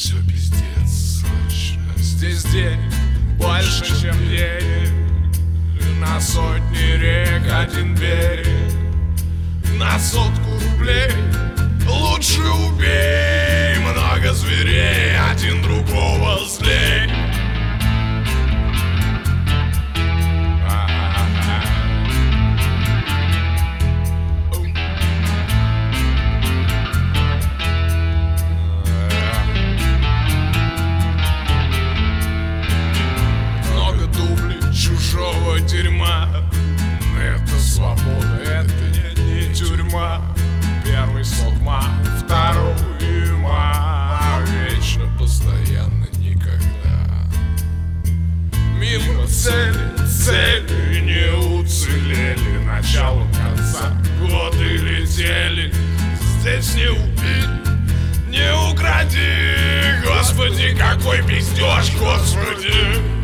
все пиздец, слышь. Здесь денег больше, чем денег. На сотни рек один берег. На 100 рублей лучше убей. Много зверей, один другого злей. Много дублей чужого дерьма. Это свобода, это не тюрьма. Первый слог ма, второй ма. Вечно, постоянно, никогда. Мимо цели не уцелели. Начало конца, годы летели. Здесь не убить, не укради. Господи, какой пиздеж, господи.